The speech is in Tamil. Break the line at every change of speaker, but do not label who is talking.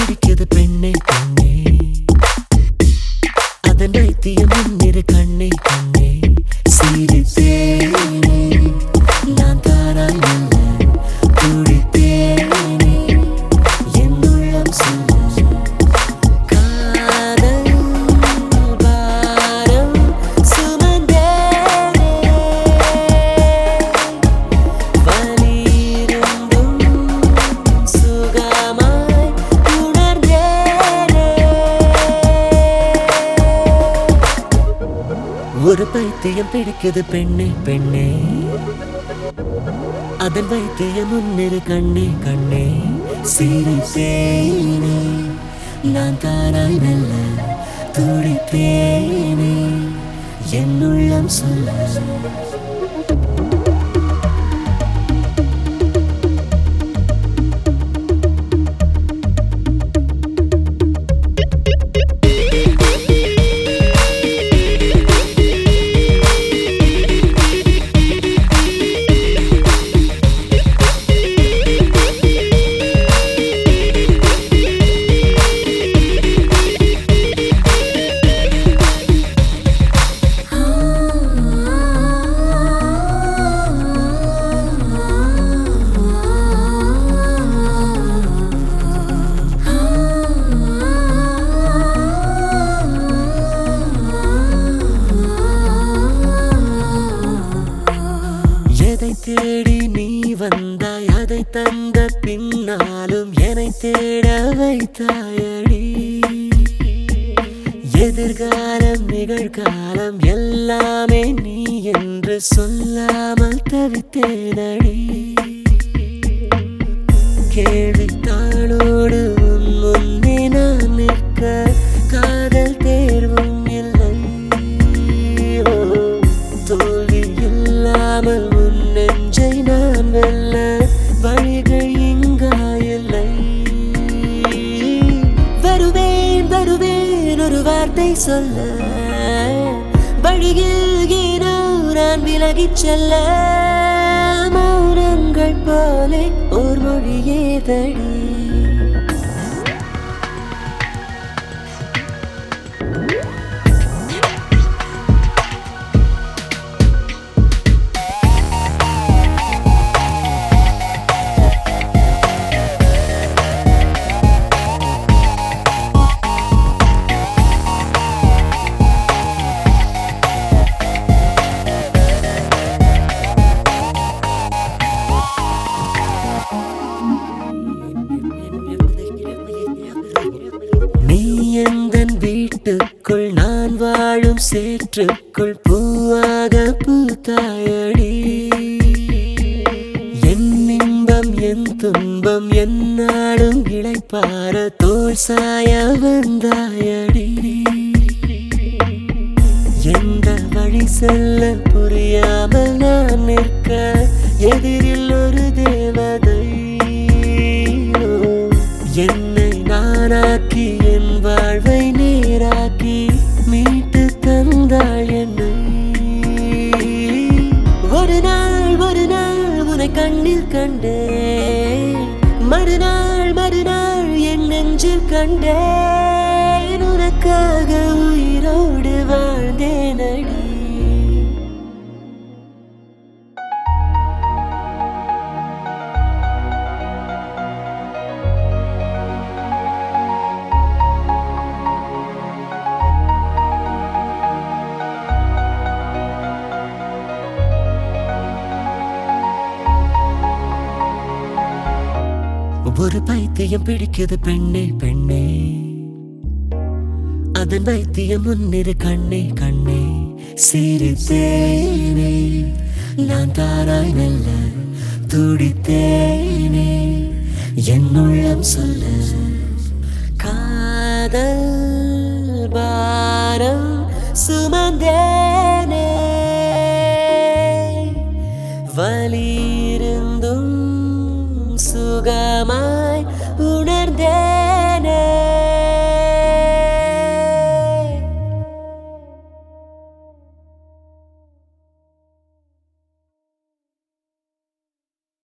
பிடிக்குது பெண்ணே பெண்ணே அதன் வைத்தியம் முன்னிரு கண்ணே கண்ணே சிரித்தேனே நான் தாராய் மெல்ல துடித்தேனே என் உள்ளம் சொல்ல காதல் பாரம் சுமந்தேனே வலியிருந்தும் சுகமாய் உணர்ந்தேனே ஒரு பைத்தியம் பிடிக்குது பெண்ணே பெண்ணே அதன் வைத்தியம் முன்னிரு கண்ணே கண்ணே சிரித்தேனே நான் தாராய் மெல்ல துடித்தேனே என் உள்ளம் சொல்ல எதை தேடி நீ வந்தாய் அதை தந்த பின்னாலும் என்னை தேட வைத்தாயடி எதிர்காலம் நிகழ்காலம் எல்லாமே நீ என்று சொல்லாமல் தவித்தேனடி கேள்வித்தாளோடு உன் முன்னே நான் நிற்க காதல் தேர்வும் இல்லை தோல்வி இல்லாமல் உன் நெஞ்சை நான் வெல்ல வழிகள் இங்காயில்லை வருவேன் வருவேன் ஒரு வார்த்தை சொல்ல வழியில் ஏனோ நான் விலகிச் செல்ல மௌனங்கள் போலே ஓர் மொழியே தடி நீ எந்தன் வீட்டுக்குள் நான் வாழும் சேற்றுக்குள் பூவாக பூத்தாயடி என் இன்பம் என் துன்பம் என் நாடும் இளைப்பார தோள் சாய வந்தாயடி எந்த வழி செல்ல புரியாமல் நான் நிற்க எதிரில் ஒரு தேவதை என்னை நானாக்கி என் வாழ்வை நேராக்கி மீட்டு தந்தாள் என்னை ஒரு நாள் உன்னை கண்ணில் கண்டேன் மறுநாள் என் நெஞ்சில் கண்டேன் உனக்காக உயிரோடு வாழ்ந்தேனடி ஒரு பைத்தியம் பிடிக்குது பெண்ணே பெண்ணே அதன் வைத்தியம் முன்னிரு கண்ணே கண்ணே சிரித்தேனே நான் தாராய் மெல்ல துடித்தேனே என் உள்ளம் சொல்ல காதல் பாரம் சுமந்தேனே வலியிருந்தும் சுகமா